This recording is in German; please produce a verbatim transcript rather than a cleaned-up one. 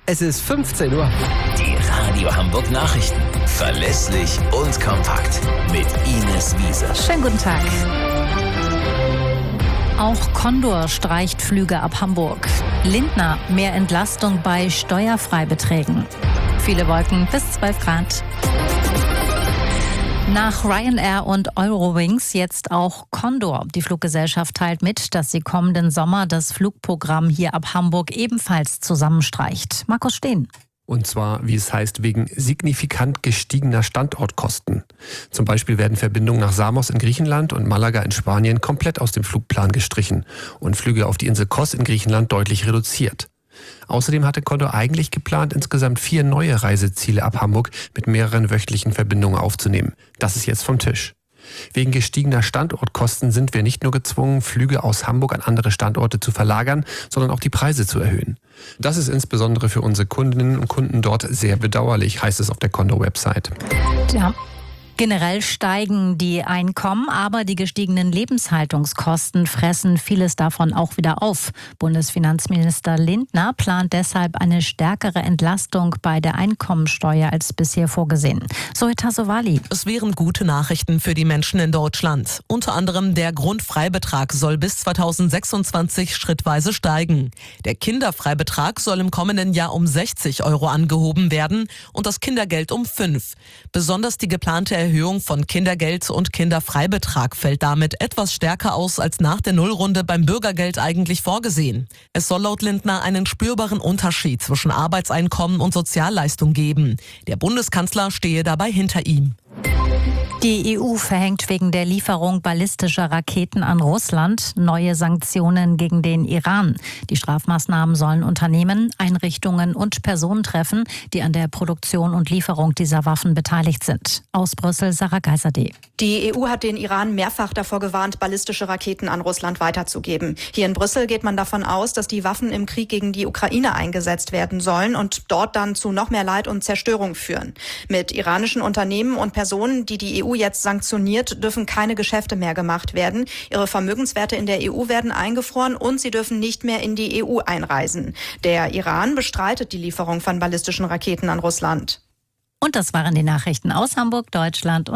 Es ist fünfzehn Uhr. Die Radio Hamburg Nachrichten. Verlässlich und kompakt. Mit Ines Wiese. Schönen guten Tag. Auch Condor streicht Flüge ab Hamburg. Lindner, mehr Entlastung bei Steuerfreibeträgen. Viele Wolken bis zwölf Grad. Nach Ryanair und Eurowings jetzt auch Condor. Die Fluggesellschaft teilt mit, dass sie kommenden Sommer das Flugprogramm hier ab Hamburg ebenfalls zusammenstreicht. Markus Steen. Und zwar, wie es heißt, wegen signifikant gestiegener Standortkosten. Zum Beispiel werden Verbindungen nach Samos in Griechenland und Malaga in Spanien komplett aus dem Flugplan gestrichen und Flüge auf die Insel Kos in Griechenland deutlich reduziert. Außerdem hatte Condor eigentlich geplant, insgesamt vier neue Reiseziele ab Hamburg mit mehreren wöchentlichen Verbindungen aufzunehmen. Das ist jetzt vom Tisch. Wegen gestiegener Standortkosten sind wir nicht nur gezwungen, Flüge aus Hamburg an andere Standorte zu verlagern, sondern auch die Preise zu erhöhen. Das ist insbesondere für unsere Kundinnen und Kunden dort sehr bedauerlich, heißt es auf der Condor-Website. Ja. Generell steigen die Einkommen, aber die gestiegenen Lebenshaltungskosten fressen vieles davon auch wieder auf. Bundesfinanzminister Lindner plant deshalb eine stärkere Entlastung bei der Einkommensteuer als bisher vorgesehen. Zoe Tassovali. Es wären gute Nachrichten für die Menschen in Deutschland. Unter anderem der Grundfreibetrag soll bis zweitausendsechsundzwanzig schrittweise steigen. Der Kinderfreibetrag soll im kommenden Jahr um sechzig Euro angehoben werden und das Kindergeld um fünf. Besonders die geplante Erhöhung Erhöhung von Kindergeld und Kinderfreibetrag fällt damit etwas stärker aus als nach der Nullrunde beim Bürgergeld eigentlich vorgesehen. Es soll laut Lindner einen spürbaren Unterschied zwischen Arbeitseinkommen und Sozialleistung geben. Der Bundeskanzler stehe dabei hinter ihm. Die E U verhängt wegen der Lieferung ballistischer Raketen an Russland neue Sanktionen gegen den Iran. Die Strafmaßnahmen sollen Unternehmen, Einrichtungen und Personen treffen, die an der Produktion und Lieferung dieser Waffen beteiligt sind. Aus Brüssel, Sarah Geiserde. Die E U hat den Iran mehrfach davor gewarnt, ballistische Raketen an Russland weiterzugeben. Hier in Brüssel geht man davon aus, dass die Waffen im Krieg gegen die Ukraine eingesetzt werden sollen und dort dann zu noch mehr Leid und Zerstörung führen. Mit iranischen Unternehmen und Personen, die die E U jetzt sanktioniert, dürfen keine Geschäfte mehr gemacht werden. Ihre Vermögenswerte in der E U werden eingefroren und sie dürfen nicht mehr in die E U einreisen. Der Iran bestreitet die Lieferung von ballistischen Raketen an Russland. Und das waren die Nachrichten aus Hamburg, Deutschland und